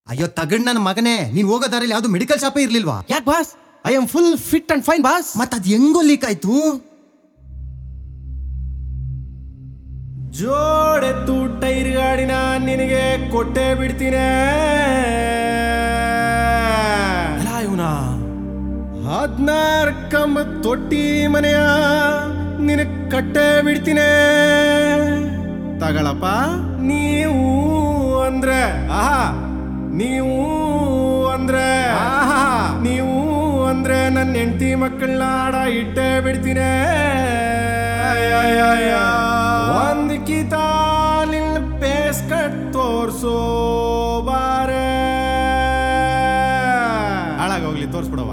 ಅಯ್ಯೋ ತಗಡ್ ನನ್ನ ಮಗನೇ, ನೀನ್ ಹೋಗೋ ದಾರಿಲಿ ಯಾವ್ದು ಮೆಡಿಕಲ್ ಶಾಪೇ ಇರ್ಲಿಲ್ವಾ? ಯಾಕೆ boss? I am full fit and fine boss. ಮತ್ ಅದ್ ಹೆಂಗೋ ಲೀಕ್ ಆಯ್ತು? ಜೋಡೆತ್ತು ಟೈರ್ ಗಾಡಿನ ನಿನಗೆ ಕೊಟ್ಟೆ ಬಿಡ್ತೀನಿ. ಇವನ 16 ಕಂಬ ತೊಟ್ಟಿ ಮನೆಯ ನಿನಗೆ ಕಟ್ಟೆ ಬಿಡ್ತೀನಿ. ತಗಳಪ್ಪ. ನೀವು ಅಂದ್ರೆ ಆಹಾ, ನೀವು ಅಂದ್ರೆ ಆಹಾ, ನೀವು ಅಂದ್ರೆ ನನ್ನ ಹೆಂಡತಿ ಮಕ್ಕಳನ್ನ ಆಡ ಇಟ್ಟೆ ಬಿಡ್ತೀನಿ. ಒಂದ್ ಕಿತ ನಿನ್ನ ಪೇಸ್ ಕಟ್ ತೋರ್ಸೋ ಬಾರೆ. ಹಾಳಾಗೋಗ್ಲಿ, ತೋರ್ಸ್ಬಿಡವ.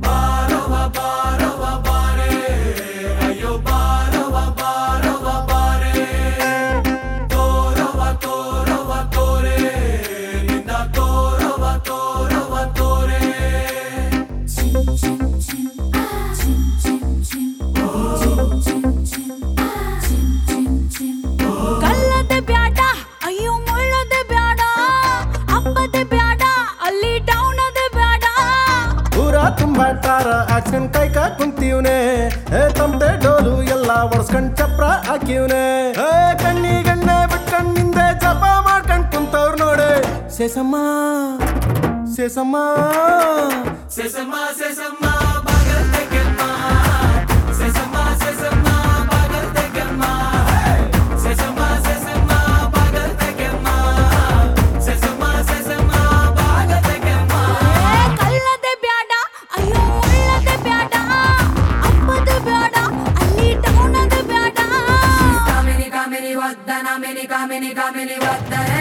ಆಕ್ಷನ್ ಕೈ ಕುಂತೀವ್ನೆ, ತಮ್ಮದೆ ಡೋಲು ಎಲ್ಲ ಒಡ್ಸ್ಕೊಂಡ್ ಚಪ್ರ ಹಾಕಿವ್ನೆ. ಕಣ್ಣಿ ಗಣ್ಣೆ ಬಿಟ್ಕೊಂಡ್ ನಿಂದೆ ಜಪ ಮಾಡ್ಕೊಂಡ್ ಕುಂತವ್ರು ನೋಡೆ. ಸೇಸಮ್ಮ ಸೇಸಮ್ಮ ಸೇಸಮ್ಮ ಸೇಸಮ್ಮ ಬಾಗಲ್ ತೆಗೆಮ್ಮ. ಸೇಸಮ್ಮ ಸೇಸಮ್ಮ ಬಾಗಲ್ ತೆಗೆಮ್ಮ. ಸೇಸಮ್ಮ ಸೇಸಮ್ಮ ಬಾಗಲ್ ತೆಗೆಮ್ಮ. ಸೇಸಮ್ಮ ಸೇಸಮ್ಮ ಬಾಗಲ್ ತೆಗೆಮ್ಮ. ಕಲ್ಲದೆ ಬ್ಯಾಡ, ಅಯ್ಯೋ ಮುಳ್ಳದೆ ಬ್ಯಾಡ, ಅಪ್ಪದೆ ಬ್ಯಾಡ, ಅಲ್ಲಿ ಟೌನದೆ ಬ್ಯಾಡ. ಕಾಮಿನಿ ಕಾಮಿನಿ ವದ್ದ ನಮಿನಿ ಕಾಮಿನಿ ಕಾಮಿನಿ ವದ್ದರೆ.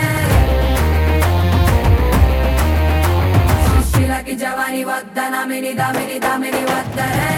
ಸುಶೀಲಕಿ ಜವಾನಿ ವದ್ದ ನಮಿನಿ ದಾಮಿನಿ ದಾಮಿನಿ ವದ್ದರೆ.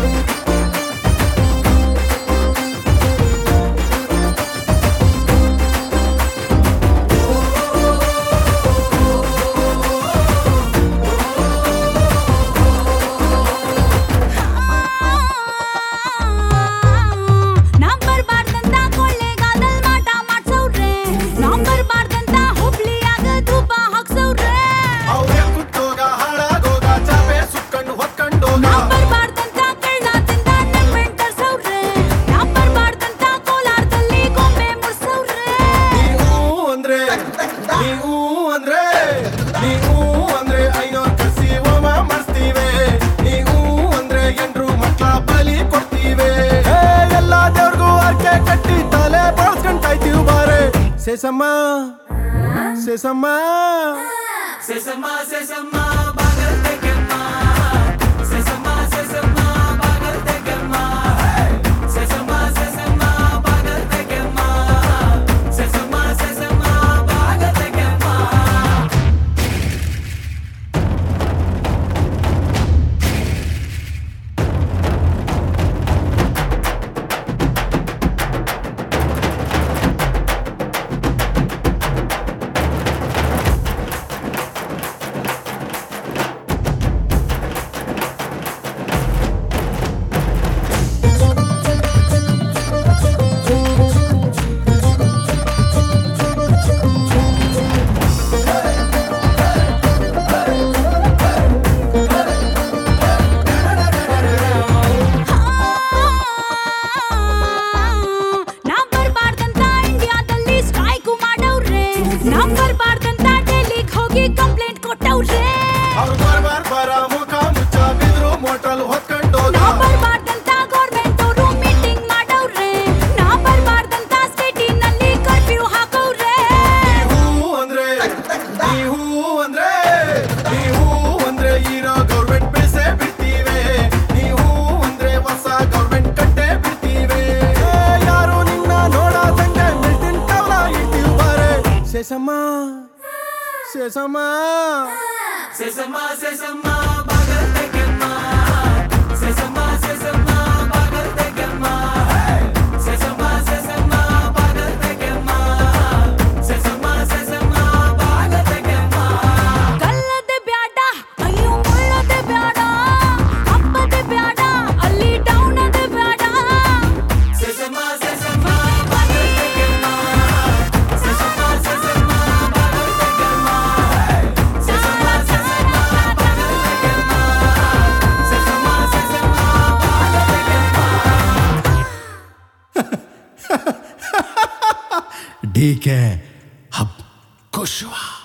ಸೇಸಮ್ಮ ಸೇಸಮ್ಮ ಸೇಸಮ್ಮ ಸೇಸಮ್ಮ ಬಾಗಲ್ ತೆಗೆಮ್ಮ. ಸೇಸಮ್ಮ ಸೇಸಮ್ಮ ಬಾಗಲ್ ತೆಗೆಮ್ಮ. ಸೇಸಮ್ಮ ಸೇಸಮ್ಮ ಬಾಗಲ್ ತೆಗೆಮ್ಮ. ಸೇಸಮ್ಮ ಸೇಸಮ್ಮ ಬಾಗಲ್ ತೆಗೆಮ್ಮ. ಸೇಸಮ್ಮ ಸೇಸಮ್ಮ ಸೇಸಮ್ಮ ಸೇಸಮ್ಮ ಬಾಗಲ್ ತೆಗೆಮ್ಮ. ಸೇಸಮ್ಮ ಸೇಸಮ್ಮ ಬಾಗಲ್ ತೆಗೆಮ್ಮ. ಸೇಸಮ್ಮ ಸೇಸಮ್ಮ ಬಾಗಲ್ ತೆಗೆಮ್ಮ. ಸೇಸಮ್ಮ ಸೇಸಮ್ಮ ಬಾಗಲ್ ತೆಗೆಮ್ಮ. ಕಲ್ಲದೆ ಬ್ಯಾಡ, ಅಯ್ಯೋ ಮುಳ್ಳದೆ ಬ್ಯಾಡ, ಅಪ್ಪದೆ ಬ್ಯಾಡ, ಅಲ್ಲಿ ಟೌನದೆ ಬ್ಯಾಡ. ಸೇಸಮ್ಮ ಸೇಸಮ್ಮ ಬಾಗಲ್ ತೆಗೆಮ್ಮ. ಸೇಸಮ್ಮ ಸೇಸಮ್ಮ ಬಾಗಲ್ ತೆಗೆಮ್ಮ. ಡಿ ಕೆ ಹಬ್ ಕುಶ್ವಾ.